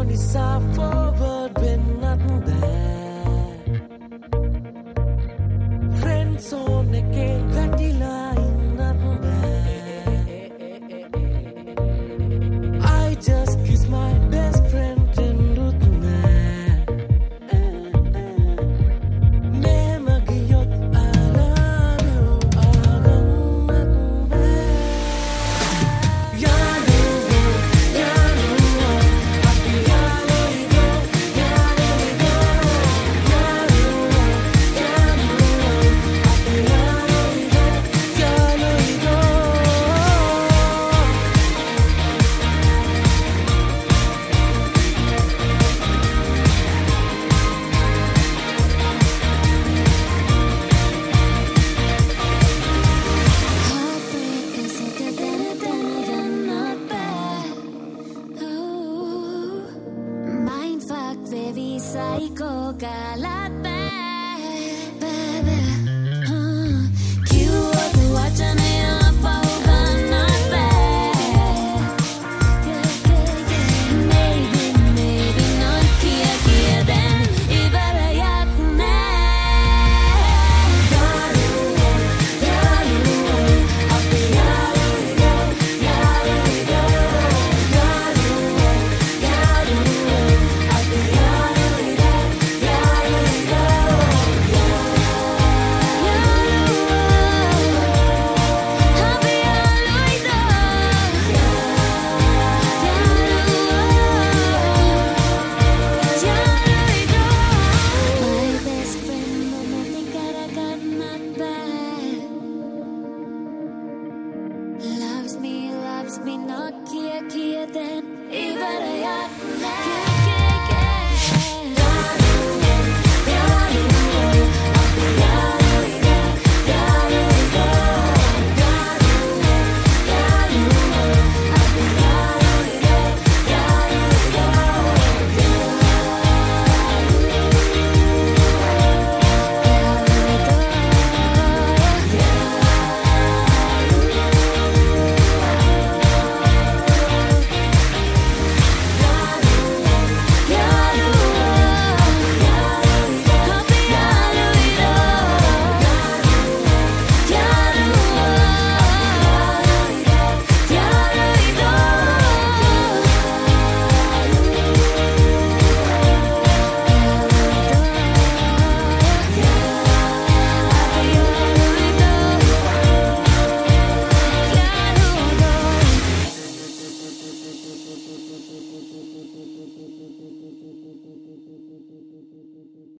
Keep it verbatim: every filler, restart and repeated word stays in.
නිසා forward වෙන්නත් බෑ friend zone එකේ වැටිලා ඉන්නත් බෑ I just kiss my best friend එන්නුත් නෑ මේම ගියොත් I love you ආගන්නත් බෑ යාළුවෝ යාළුවෝ අපි යාළුවෝ යාළුවෝ යාළුවෝ යාළුවෝ අපි යාළුවෝ යාළුවෝ Heartbreak is such a better than you're not bad. Ooh, mind fuck, baby, psycho, kalat bad, baby. Uh, cute, we watching it up, oh, but not bad. Yeah, yeah, yeah. Maybe, maybe not kia, kia, then ibara yak na. Yaluwo, yaluwo, api yaluwo, yaluwo, yaluwo, yaluwo, api yaluwo, yaluwo, My best friend mamati karagat not bad. Loves me, loves me not kia kia then ibara yak na.